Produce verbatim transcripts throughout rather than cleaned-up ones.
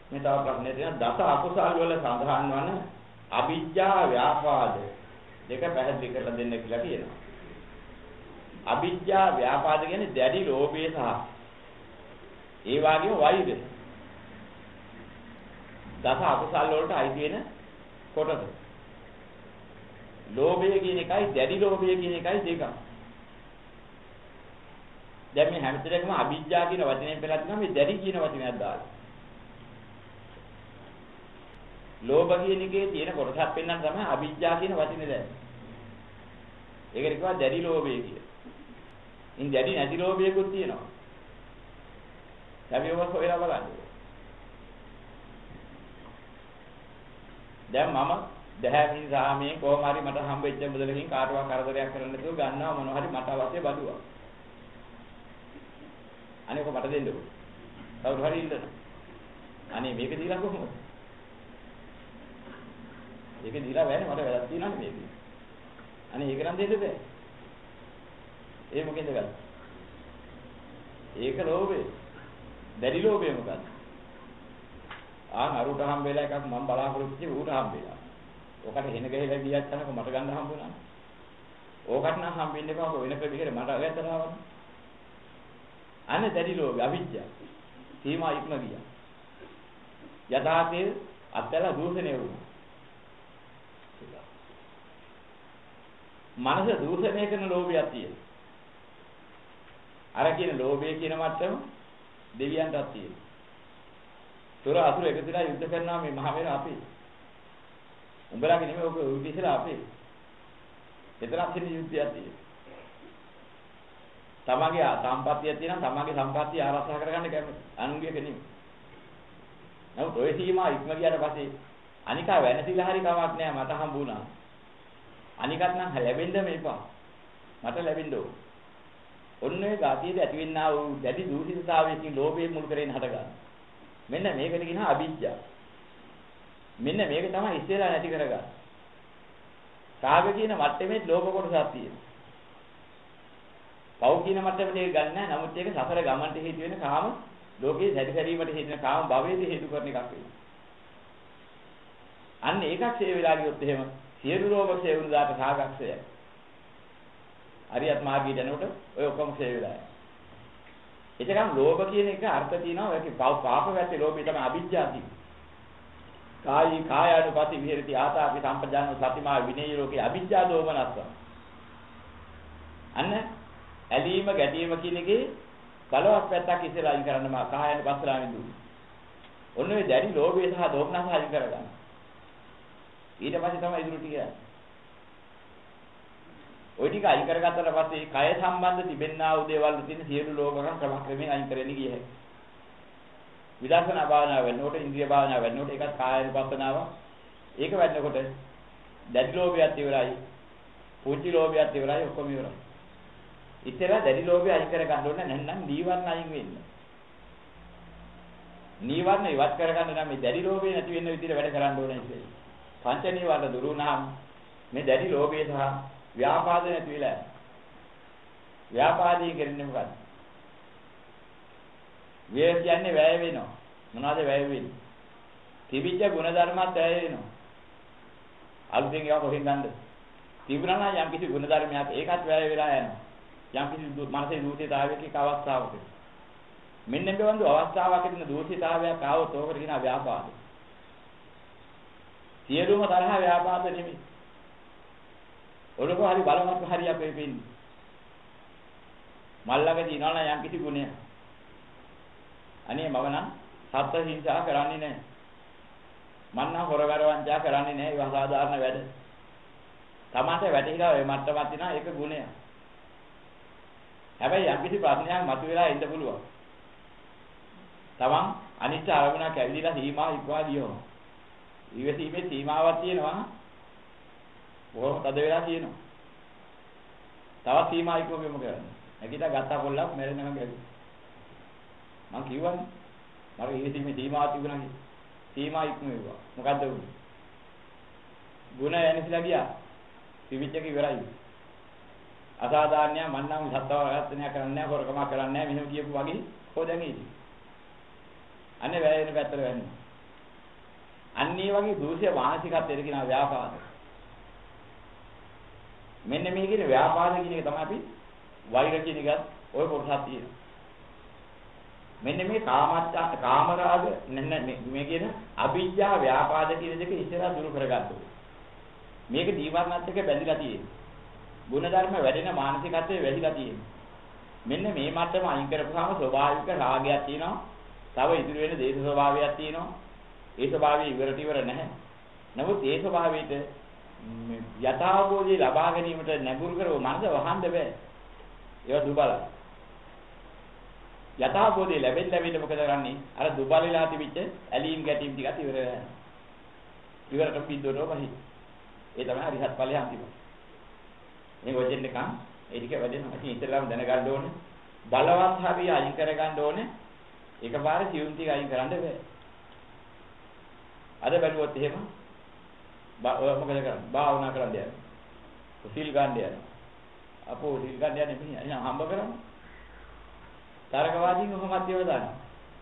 මේ තව ප්‍රශ්නයක් තියෙනවා. දස අකුසල් වල සඳහන් වන අවිජ්ජා ව්‍යාපාද දෙක පැහැදිලි කරලා දෙන්න කියලා කියනවා. අවිජ්ජා ව්‍යාපාද කියන්නේ දැඩි ලෝභය සහ ඒ වගේම වෛරය. දස අකුසල් වලට අයිති වෙන කොටස. ලෝභය කියන එකයි දැඩි ලෝභය කියන එකයි දෙකක්. දැන් මේ හැමතැනකම අවිජ්ජා කියන වචනයෙන් පෙළලා තියෙනවා මේ දැඩි කියන වචනයක් දාලා. ලෝභ කියන එකේ තියෙන කොටසක් පෙන්වන්න තමයි අවිජ්ජා කියන වචනේ දැම්මේ. ඒකට කියනවා දැඩි ලෝභය කියලා. ඉන් දැඩි නැති ලෝභයකුත් තියෙනවා. අපි ඔබ හොයලා බලන්න. දැන් මම දහමින් සාමයේ කොහොම හරි මට හම්බෙච්ච මුදලකින් කාටවත් කරදරයක් කරන්න නැතුව ගන්නවා මොනවා හරි මට අවශ්‍ය බඩුවක්. අනේ කො මට දෙන්නකෝ. කවුරු හරි ඉන්නද? අනේ මේක දීලා කොහොමද? මේක දීලා බෑනේ මට වැඩක් තියෙනවා මේක. අනේ ඒක නම් දෙන්න බෑ. ඒ මොකෙන්ද ගන්න? ඒක ලෝභය. දැඩි ලෝභය මොකක්ද? ආන් අරුට හම්බෙලා එකක් මම බලාපොරොත්තු වෙච්ච ඌට හම්බෙලා. ඕකට හෙන ගහලා ගියත් තනක මට ගන්න හම්බුණා. ඕකට නම් හම්බෙන්නේ කොහොමද වෙන කෙනෙකුට මට අගයතරවද? අනේ දැඩි ලෝභය අවිජ්ජා. සීමා ඉක්ම ගියා. යථාර්ථයේ අත්දැල දූෂණය වුණා. මනස දූෂණය කරන ලෝභයක් තියෙනවා. අර කියන ලෝභය කියන මට්ටම දෙවියන්ටත් තියෙනවා. තොර අසුර එකතුලා යුද්ධ කරනවා මේ මහ මෙර අපේ. උඹලාගේ නෙමෙයි ඔක උදේසලා අපේ. එතරම් තියෙන යුද්ධයක් තියෙනවා. තමගේ සම්පත්තිය තියෙනවා තමගේ සම්පත්තිය ආරක්ෂා කරගන්න කැමති. අනුන්ගේ කෙනෙක්. නමුත් ඔය සීමා ඉක්ම ගියාට පස්සේ අනිකා වෙනසිලා හරි කමක් නැහැ මට හම්බුණා. අනිකත් නම් ලැබෙන්න මේපා. මට ලැබෙන්න ඕන. ඔන්න ඒ ගතියේදී ඇතිවෙනා වූ දැඩි දූෂිතතාවයකින් ලෝභයේ මුල් කරගෙන හටගන්න. මෙන්න මේකට කියනවා අවිජ්ජා. මෙන්න මේක තමයි ඉස්සෙල්ලා නැති කරගන්න. රාග කියන මට්ටමේ ලෝභ කොටසක් තියෙනවා. පව් කියන මට්ටමේ ඒක ගන්න නැහැ. නමුත් ඒක සසර ගමන්ට හේතු වෙන කාම ලෝකේ දැඩි හැරීමට හේතු වෙන කාම භවයේදී හේතු කරන එකක් වෙනවා. අන්න ඒකක් ෂේ වෙලා ගියොත් එහෙම සියලු ලෝභ ෂේ වුණ දාට රාගක්ෂය. හරියත් මාර්ගයට යනකොට ඔය ඔක්කොම ෂේ වෙලා යනවා. එතකම් ලෝභ කියන එක අර්ථ තියෙනවා ඒකේ පාප වැත්තේ ලෝභය තමයි අවිජ්ජා කියන්නේ. කායි කායानुපති විහෙරති ආතාපි සම්පජානෝ සතිමා විනේය ලෝකේ අවිජ්ජා දෝමනස්ස. අන්න ඇලීම ගැටීම කියන එකේ බලවත් පැත්තක් ඉස්සෙල්ලා අයින් කරන්න මා කායानुපස්සලාවෙන් දුන්නේ. ඔන්න ඔය දැඩි ලෝභය සහ දෝමනස අයින් කරගන්න. ඊට පස්සේ තමයි ඉදිරි ටික යන්නේ. ওই ටික අයින් කරගත්තට පස්සේ කය සම්බන්ධ තිබෙන්නා වූ දේවල් තියෙන සියලු ලෝභකම් ක්‍රමක්‍රමයෙන් අයින් කරගෙන ගියේ. විදර්ශනා භාවනාව වෙනකොට ඉන්ද්‍රිය භාවනාව වෙනකොට ඒකත් කායानुපස්සනාව. ඒක වෙනකොට දැඩි ලෝභයත් ඉවරයි. පුංචි ලෝභයත් ඉවරයි ඔක්කොම ඉවරයි. ඉතින් දැඩි ලෝභය අයින් කර ගන්න ඕනේ නැත්නම් නීවරණ අයින් වෙන්න. නීවරණ ඉවත් කර ගන්න නම් මේ දැඩි ලෝභය නැති වෙන්න විදිහට වැඩ කරන්න ඕනේ ඉතින්. පංච නීවරණ දුරු වුණාම මේ දැඩි ලෝභය සහ ව්‍යාපාද නැති වෙලා යනවා. ව්‍යාපාදී කරන්නේ මොකද්ද? ව්‍යය කියන්නේ වැය වෙනවා. මොනවද වැය වෙන්නේ? තිබිච්ච ගුණ ධර්මات වැය වෙනවා. අලුතෙන් ඒවා කොහෙන් ගන්නද? තිබුණා නම් යම් කිසි ගුණ ධර්මයක් ඒකත් වැය වෙලා යනවා. යම් කිසි මනසේ දූෂිතාවයක අවස්ථාවක. මෙන්න මේ වඳු අවස්ථාවක තියෙන දූෂිතාවයක් ආවොත් ඕකට කියනවා ව්‍යාපාද. සියලුම තරහ ව්‍යාපාද නෙමෙයි. ඔලක හරි බලවත් හරි අපේ පින්නේ. මල්ලක දිනවන යම් කිසි ගුණයක්. අනේ මම නම් සත්‍ය හිංසා කරන්නේ නැහැ. මම නම් හොරගර වංචා කරන්නේ නැහැ. ඒක සාධාරණ වැඩ. Tamante වැටහිලා ඔය මට්ටමක් තියෙනවා ඒක ගුණයක්. හැබැයි යම් කිසි ප්‍රශ්නයක් මතුවලා ඉන්න පුළුවන්. තමන් අනිත්‍ය අරමුණක් ඇවිදලා සීමා ඉක්වා දියෝ. ඊවසීමේ සීමාවක් තියෙනවා. බොහොම තද වෙලා තියෙනවා. තවත් සීමා ඉක්මවීම කරන්නේ. නැගිටලා ගත්තා පොල්ලක් මැරෙනකම් ගැලුවා. මං කිව්වනේ. මගේ ඊවසීමේ සීමාවක් තිබුණා කියලා. සීමා ඉක්මවුවා. මොකද්ද උනේ? ගුණ යන්නේලා ගියා. පිවිච්චක ඉවරයි. අසාධාරණය මන්නම් සත්‍යවර්තනය කරන්නේ නැහැ, හොරකම කරන්නේ නැහැ, මෙහෙම කියපු වගේ කොහෙද ඉන්නේ? අනේ වැය වෙන පැත්තට වැන්නේ. අන්න ඒ වගේ දෝෂය මානසිකත්වයට කියන ව්‍යාපාද. මෙන්න මේ කියන ව්‍යාපාද කියන එක තමයි අපි වෛර කියන එකත් ඔය කොටසක් තියෙනවා. මෙන්න මේ කාමච්ඡ කාමරාග මේ කියන අවිජ්ජා ව්‍යාපාද කියන දෙක ඉස්සරහ දුරු කරගන්න ඕනේ. මේක දීවර්ණත් එක්ක බැඳිලා තියෙන්නේ. ගුණධර්ම වැඩෙන මානසිකත්වයේ වැඩිලා තියෙන්නේ. මෙන්න මේ මට්ටම අයින් කරපුවාම ස්වභාවික රාගයක් තියෙනවා. තව ඉදිරි වෙන දේශ ස්වභාවයක් තියෙනවා. ඒ ස්වභාවය ඉවරට ඉවර නැහැ. නමුත් ඒ ස්වභාවයට යථාභෝධය ලබා ගැනීමට නැඹුරු කරව මනස වහන්න බෑ. ඒවා දුබලයි. යථාභෝධය ලැබෙන්න ලැබෙන්න මොකද කරන්නේ? අර දුබල වෙලා තිබිච්ච ඇලීම් ගැටීම් ටිකත් ඉවර වෙනවා. ඉවරට පිද්දොරව වහි. ඒ තමයි අරිහත් ඵලයේ අන්තිම. මේ වචෙන් එකක් ඒ ටික වැඩෙනවා. ඉතින් ඉතරම් දැනගන්න ඕනේ. බලවත් හරිය අයින් කරගන්න ඕනේ. එකපාර සියුම් ටික අයින් කරන්න බෑ. අද බැලුවොත් එහෙම ඔය මොකද කරන්නේ? භාවනා කරන්න යනවා. සිල් ගන්න යනවා. අපෝ සිල් ගන්න යන්නේ මෙහි අයියා හම්බ කරමු. තරකවාදීන් කොහොමද ඒව දාන්නේ?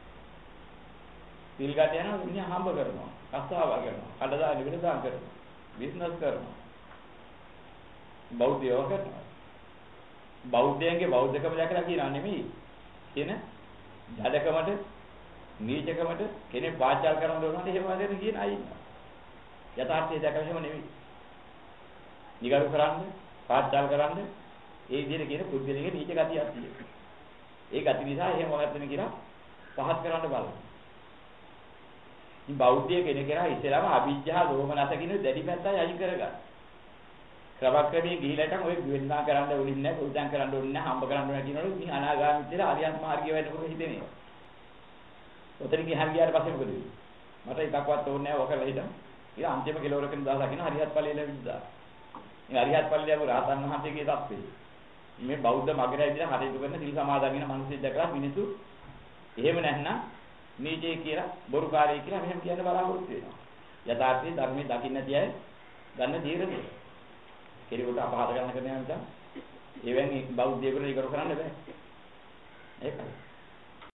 සිල් ගන්න යනවා මෙහි හම්බ කරනවා. කස්සාව කරනවා. කඩදාන විරදාම් කරනවා. බිස්නස් කරනවා. බෞද්ධයෝ කරනවා. බෞද්ධයන්ගේ බෞද්ධකම දැකලා කියනවා නෙමෙයි. කියන ජඩකමට නීචකමට කෙනෙක් වාචාල් කරන දොනට එහෙම වදින කියන අය ඉන්නවා. යථාර්ථය දැකලා එහෙම නෙමෙයි. නිගරු කරන්නේ, වාචාල් කරන්නේ ඒ විදිහට කියන පුද්ගලයාගේ නීච ගතියක් තියෙනවා. ඒ ගති නිසා එහෙම වගත්තන කියලා පහත් කරන්න බලනවා. ඉතින් බෞද්ධය කෙනෙක් කරා ඉස්සෙල්ලාම අවිජ්ජා දෝමනස කියන දැඩි පැත්තයි අයින් කරගන්න. ක්‍රමක්‍රමී ගිහිලටම ඔය වෙන්නා කරන්න ඕනේ නැහැ, උදන් කරන්න ඕනේ නැහැ, හම්බ කරන්න ඕනේ කියනවලු ඉතින් අනාගාමී කියලා අරියත් මාර්ගය වෙන්නකොට හිතෙන්නේ. ඔතන ගියහන් ගියාට පස්සේ මොකද වෙන්නේ? මට එකක්වත් ඕනේ නැහැ ඔක කියලා හිතන්න. ඊට අන්තිම කෙලවරකින් දහසක් කියන හරියත් ඵලයේ ලැබිලා. මේ හරියත් ඵලයේ ලැබු රාතන් වහන්සේගේ තත්ත්වය. මේ බෞද්ධ මගර ඇවිදලා හරියට කරන සිල් සමාදන් වෙන මිනිස්සු දැකලා මිනිස්සු එහෙම නැත්නම් නීචේ කියලා බොරුකාරී කියලා මෙහෙම කියන්න බලාපොරොත්තු වෙනවා. යථාර්ථයේ ධර්මයේ දකින්න තියයි ගන්න තීරණය. කෙනෙකුට අපහාස කරන්න කරන නිසා එවැනි බෞද්ධයෙකුට ඒක කරන්න බෑ. ඒකයි.